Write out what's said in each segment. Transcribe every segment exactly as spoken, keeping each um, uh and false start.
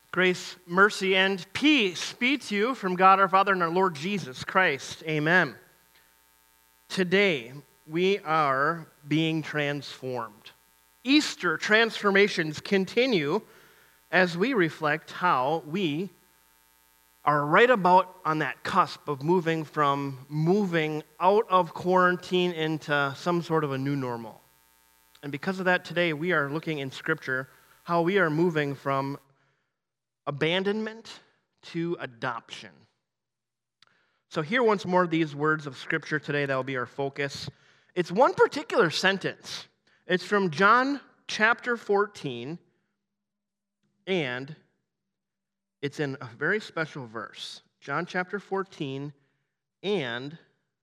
Grace, mercy, and peace be to you from God our Father and our Lord Jesus Christ. Amen. Today, we are being transformed. Easter transformations continue as we reflect how we are right about on that cusp of moving from moving out of quarantine into some sort of a new normal. And because of that, today we are looking in Scripture how we are moving from abandonment to adoption. So hear once more these words of Scripture today that will be our focus. It's one particular sentence. It's from John chapter fourteen, and it's in a very special verse. John chapter fourteen, and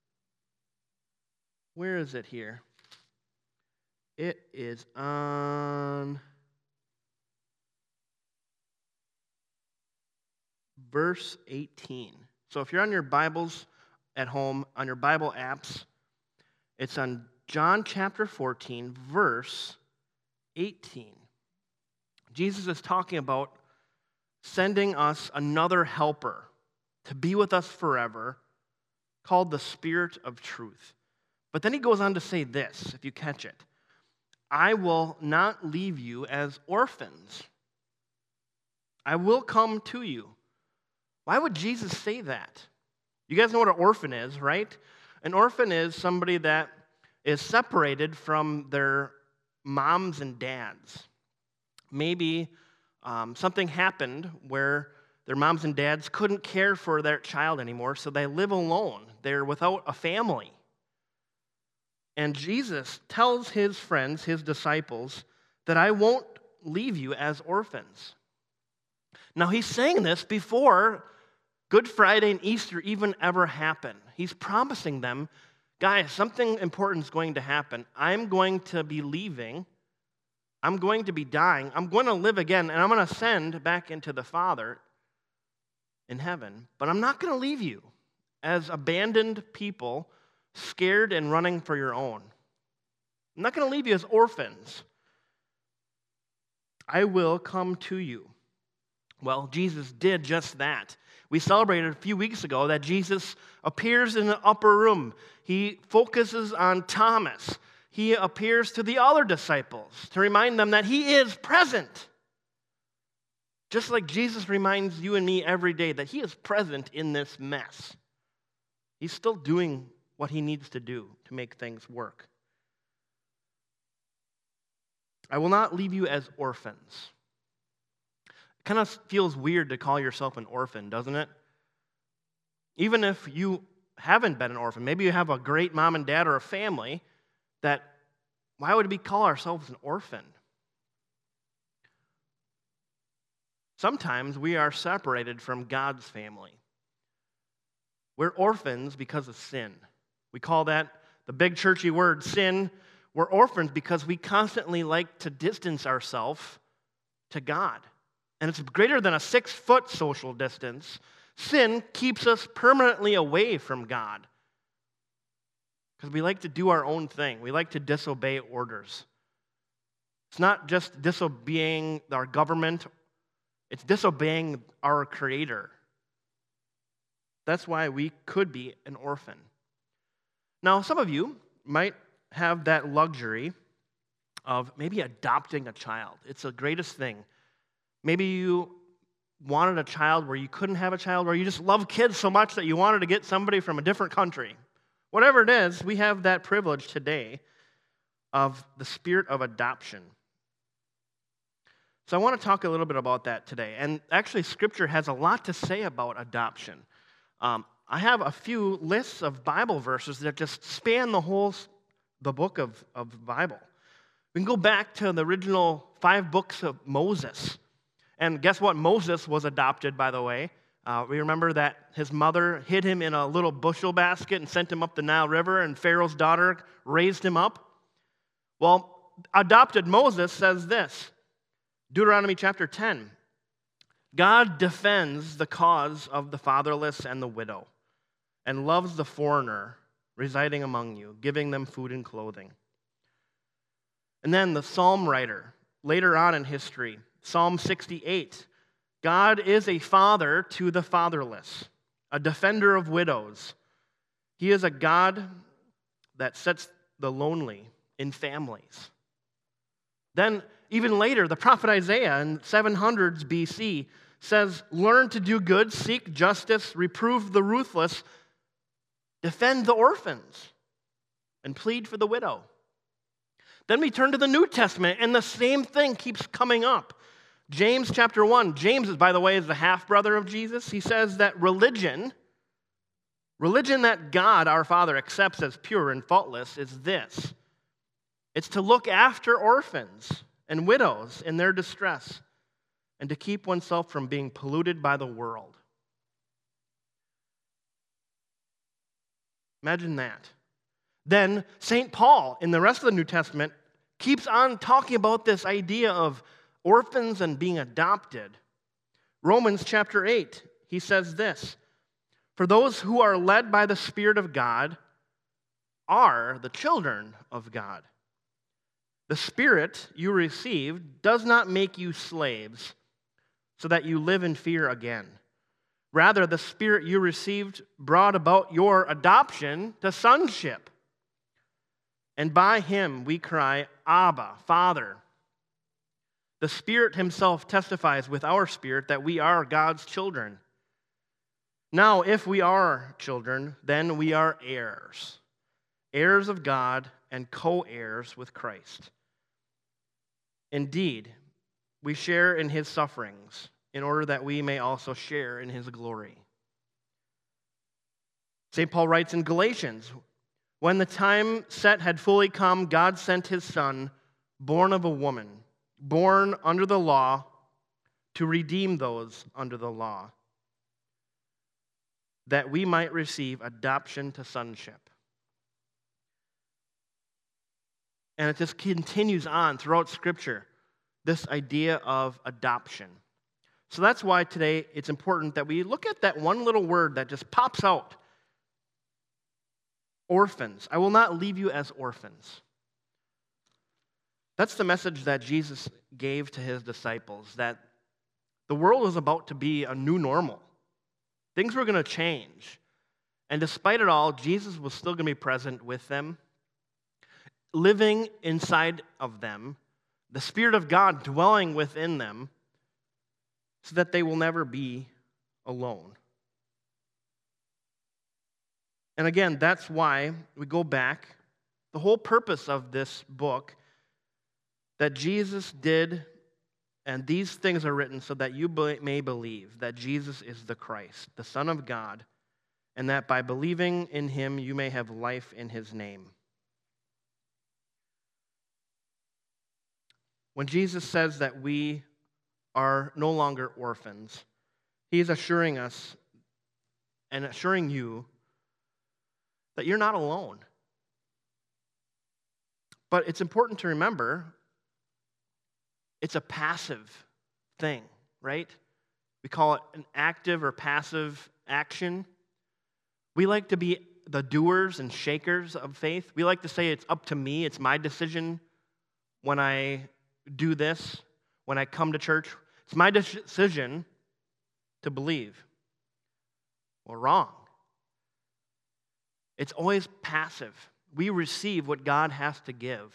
where is it here? It is on verse eighteen. So if you're on your Bibles at home, on your Bible apps, it's on John chapter fourteen, verse eighteen. Jesus is talking about sending us another helper to be with us forever, called the Spirit of Truth. But then he goes on to say this, if you catch it. I will not leave you as orphans. I will come to you. Why would Jesus say that? You guys know what an orphan is, right? An orphan is somebody that is separated from their moms and dads. Maybe um, something happened where their moms and dads couldn't care for their child anymore, so they live alone. They're without a family. And Jesus tells his friends, his disciples, that I won't leave you as orphans. Now, he's saying this before Good Friday and Easter even ever happen. He's promising them, guys, something important is going to happen. I'm going to be leaving. I'm going to be dying. I'm going to live again, and I'm going to ascend back into the Father in heaven. But I'm not going to leave you as abandoned people, scared and running for your own. I'm not going to leave you as orphans. I will come to you. Well, Jesus did just that. We celebrated a few weeks ago that Jesus appears in the upper room. He focuses on Thomas. He appears to the other disciples to remind them that he is present. Just like Jesus reminds you and me every day that he is present in this mess. He's still doing what he needs to do to make things work. I will not leave you as orphans. Kind of feels weird to call yourself an orphan, doesn't it? Even if you haven't been an orphan, maybe you have a great mom and dad or a family, that why would we call ourselves an orphan? Sometimes we are separated from God's family. We're orphans because of sin. We call that the big churchy word, sin. We're orphans because we constantly like to distance ourselves to God. And it's greater than a six-foot social distance. Sin keeps us permanently away from God because we like to do our own thing. We like to disobey orders. It's not just disobeying our government. It's disobeying our Creator. That's why we could be an orphan. Now, some of you might have that luxury of maybe adopting a child. It's the greatest thing. Maybe you wanted a child where you couldn't have a child, or you just love kids so much that you wanted to get somebody from a different country. Whatever it is, we have that privilege today of the spirit of adoption. So I want to talk a little bit about that today. And actually, Scripture has a lot to say about adoption. Um, I have a few lists of Bible verses that just span the whole the book of, of the Bible. We can go back to the original five books of Moses. And guess what? Moses was adopted, by the way. Uh, we remember that his mother hid him in a little bushel basket and sent him up the Nile River, and Pharaoh's daughter raised him up. Well, adopted Moses says this, Deuteronomy chapter ten. God defends the cause of the fatherless and the widow, and loves the foreigner residing among you, giving them food and clothing. And then the psalm writer, later on in history, Psalm sixty-eight, God is a father to the fatherless, a defender of widows. He is a God that sets the lonely in families. Then, even later, the prophet Isaiah in seven hundreds B C says, learn to do good, seek justice, reprove the ruthless, defend the orphans, and plead for the widow. Then we turn to the New Testament, and the same thing keeps coming up. James chapter one. James, by the way, is the half-brother of Jesus. He says that religion, religion that God, our Father, accepts as pure and faultless is this. It's to look after orphans and widows in their distress and to keep oneself from being polluted by the world. Imagine that. Then Saint Paul, in the rest of the New Testament, keeps on talking about this idea of orphans and being adopted. Romans chapter eight, he says this, for those who are led by the Spirit of God are the children of God. The Spirit you received does not make you slaves so that you live in fear again. Rather, the Spirit you received brought about your adoption to sonship. And by him we cry, Abba, Father. The Spirit himself testifies with our spirit that we are God's children. Now, if we are children, then we are heirs, heirs of God and co-heirs with Christ. Indeed, we share in his sufferings in order that we may also share in his glory. Saint Paul writes in Galatians, when the time set had fully come, God sent his Son, born of a woman, born under the law, to redeem those under the law, that we might receive adoption to sonship. And it just continues on throughout Scripture, this idea of adoption. So that's why today it's important that we look at that one little word that just pops out. Orphans. I will not leave you as orphans. That's the message that Jesus gave to his disciples, that the world was about to be a new normal. Things were going to change. And despite it all, Jesus was still going to be present with them, living inside of them, the Spirit of God dwelling within them, so that they will never be alone. And again, that's why we go back. The whole purpose of this book, that Jesus did, and these things are written so that you may believe that Jesus is the Christ, the Son of God, and that by believing in him you may have life in his name. When Jesus says that we are no longer orphans, he is assuring us and assuring you that you're not alone. But it's important to remember, it's a passive thing, right? We call it an active or passive action. We like to be the doers and shakers of faith. We like to say it's up to me, it's my decision when I do this, when I come to church. It's my decision to believe. Well, wrong. It's always passive. We receive what God has to give.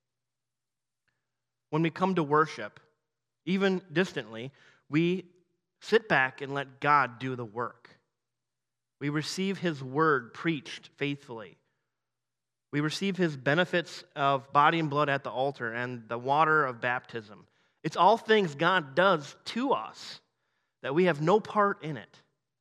When we come to worship, even distantly, we sit back and let God do the work. We receive his word preached faithfully. We receive his benefits of body and blood at the altar and the water of baptism. It's all things God does to us that we have no part in it.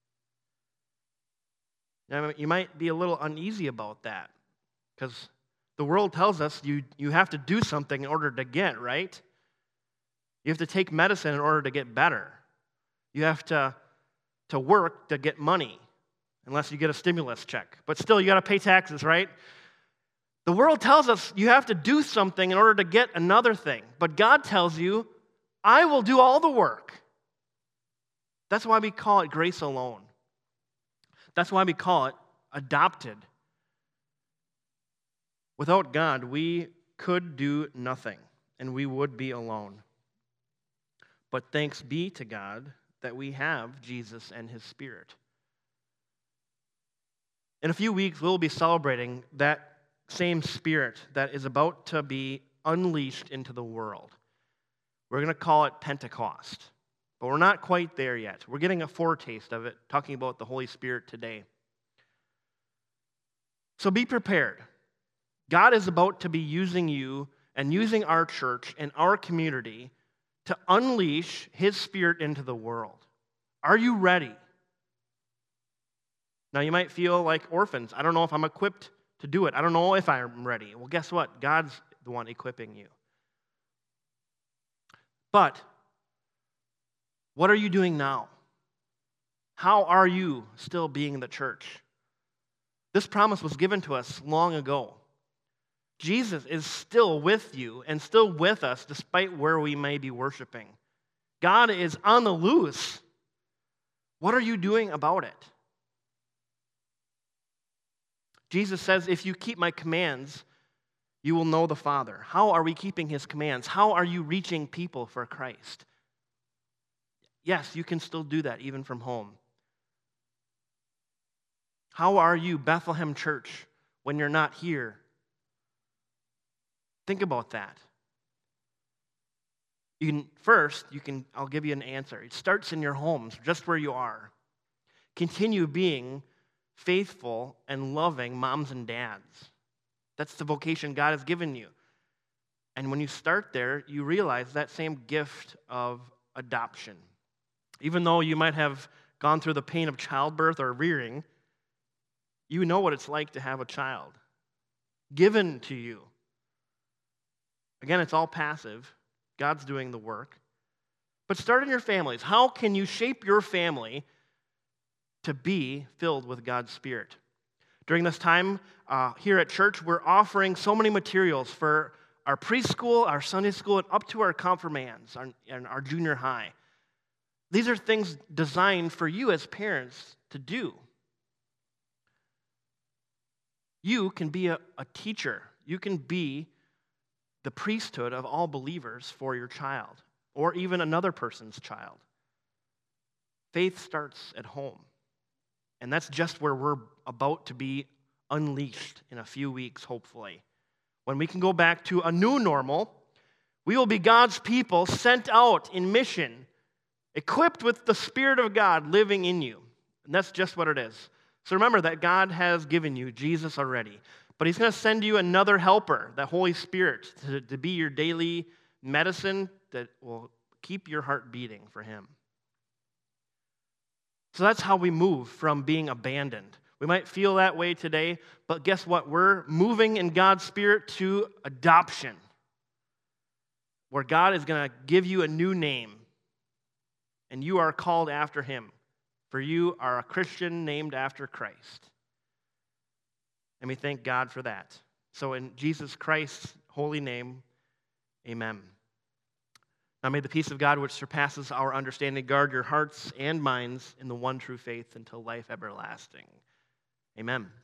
Now, you might be a little uneasy about that because the world tells us you, you have to do something in order to get, right? You have to take medicine in order to get better. You have to, to work to get money, unless you get a stimulus check. But still, you got to pay taxes, right? The world tells us you have to do something in order to get another thing. But God tells you, I will do all the work. That's why we call it grace alone. That's why we call it adopted. Without God, we could do nothing, and we would be alone. But thanks be to God that we have Jesus and his Spirit. In a few weeks, we'll be celebrating that same Spirit that is about to be unleashed into the world. We're going to call it Pentecost, but we're not quite there yet. We're getting a foretaste of it, talking about the Holy Spirit today. So be prepared. God is about to be using you and using our church and our community to unleash his Spirit into the world. Are you ready? Now, you might feel like orphans. I don't know if I'm equipped to do it. I don't know if I'm ready. Well, guess what? God's the one equipping you. But what are you doing now? How are you still being the church? This promise was given to us long ago. Jesus is still with you and still with us despite where we may be worshiping. God is on the loose. What are you doing about it? Jesus says, if you keep my commands, you will know the Father. How are we keeping his commands? How are you reaching people for Christ? Yes, you can still do that even from home. How are you, Bethlehem Church, when you're not here? Think about that. You can, first, you can, I'll give you an answer. It starts in your homes, just where you are. Continue being faithful and loving moms and dads. That's the vocation God has given you. And when you start there, you realize that same gift of adoption. Even though you might have gone through the pain of childbirth or rearing, you know what it's like to have a child given to you. Again, it's all passive. God's doing the work. But start in your families. How can you shape your family to be filled with God's Spirit? During this time uh, here at church, we're offering so many materials for our preschool, our Sunday school, and up to our confirmands our, and our junior high. These are things designed for you as parents to do. You can be a, a teacher. You can be the priesthood of all believers for your child, or even another person's child. Faith starts at home. And that's just where we're about to be unleashed in a few weeks, hopefully. When we can go back to a new normal, we will be God's people sent out in mission, equipped with the Spirit of God living in you. And that's just what it is. So remember that God has given you Jesus already. But he's going to send you another helper, the Holy Spirit, to, to be your daily medicine that will keep your heart beating for him. So that's how we move from being abandoned. We might feel that way today, but guess what? We're moving in God's Spirit to adoption, where God is going to give you a new name, and you are called after him, for you are a Christian named after Christ. And we thank God for that. So in Jesus Christ's holy name, amen. Now may the peace of God, which surpasses our understanding, guard your hearts and minds in the one true faith until life everlasting. Amen.